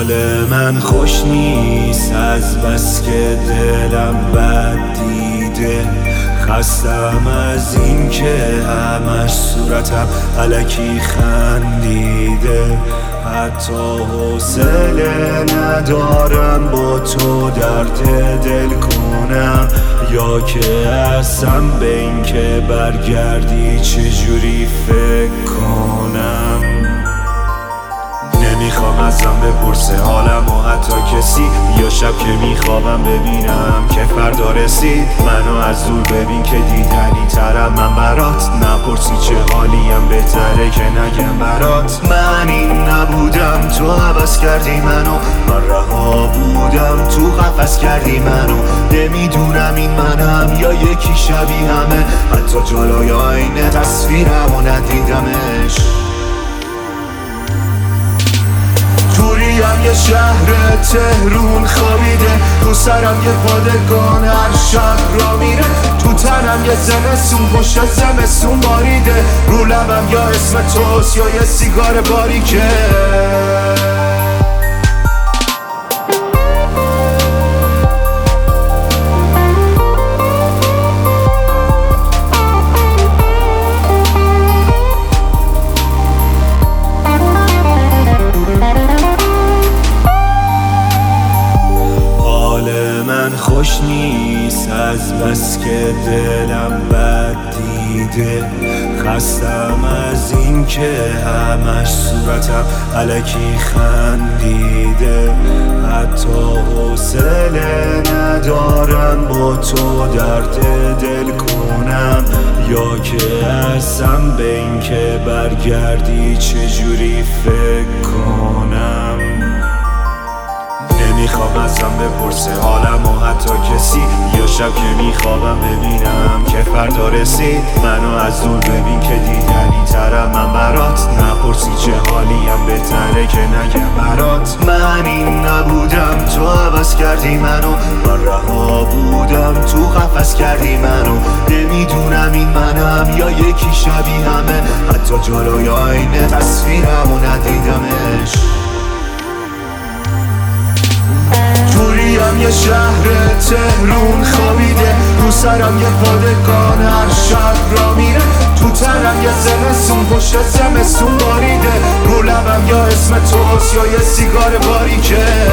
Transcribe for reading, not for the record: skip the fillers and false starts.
حال من خوش نیست از بس که دلم بد دیده. خستم از این که همش صورتم الکی خندیده. حتی حوصله ندارم با تو درد دل کنم، یا که اصلا به این که برگردی چجوری فکر کنم. نمیخوام ازم بپرسه حالم و حتی کسی، یا شب که میخوابم ببینم که فردا رسید. منو از دور ببین که دیدنی ترم من برات، نپرسی چه حالیم بهتره که نگم برات. من این نبودم تو عوض کردی منو، من رها بودم تو قفس کردی منو. نمیدونم این منم یا یکی شبیهمه، حتی جلوی آینه تصویرمو ندیدمش. یه شهر تهرون خوابیده، تو سرم یه پادگان هر شب را میره. تو تنم یه زمستون پشت زمستون باریده، رو لبم یا اسم توست یا یه سیگار باریکه. خوش نیست از بس که دلم بد دیده. خستم از این که همش صورتم الکی خندیده. حتی حوصله ندارم با تو درد دل کنم، یا که اصلا به این که برگردی چجوری فکر کنم. نمیخوام ازم بپرسه حالم و حتی کسی، یا شب که میخوابم ببینم که فردا رسید. منو از دور ببین که دیدنی ترم من برات، نپرسی چه حالیم بهتره که نگم برات. من این نبودم تو عوض کردی منو، من رها بودم تو قفس کردی منو. نمیدونم این منم یا یکی شبیهمه، حتی جلوی آینه تصویرمو ندیدمش. یه شهر تهرون خوابیده، تو سرم یه پادگان هر شب را میره. تو تنم یه زمستون پشت زمستون باریده، رو لبم یا اسم توست یا یه سیگار باریکه.